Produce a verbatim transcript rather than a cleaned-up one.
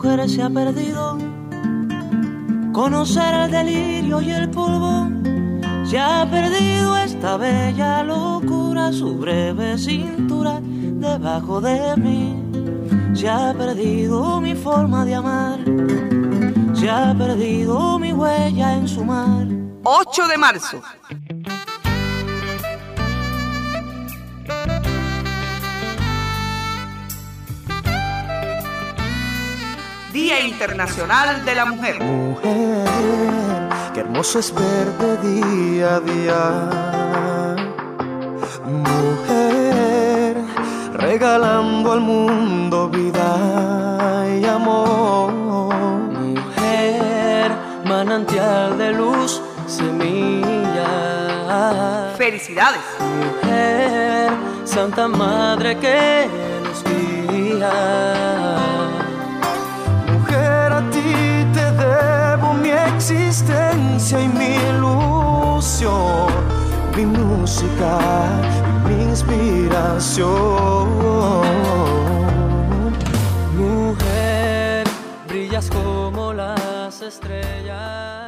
mujer se ha perdido. Conocer el delirio y el polvo. Se ha perdido esta bella locura, su breve cintura debajo de mí. Se ha perdido mi forma de amar. Se ha perdido mi huella en su mar. ocho de marzo. Día Internacional de la Mujer. Mujer, qué hermoso es verte día a día. Mujer, regalando al mundo vida y amor. Mujer, manantial de luz, semilla. Felicidades. Mujer, Santa Madre que nos guía. Mujer, a ti te debo mi existencia y mi ilusión, mi música y mi inspiración. Mujer, brillas como las estrellas.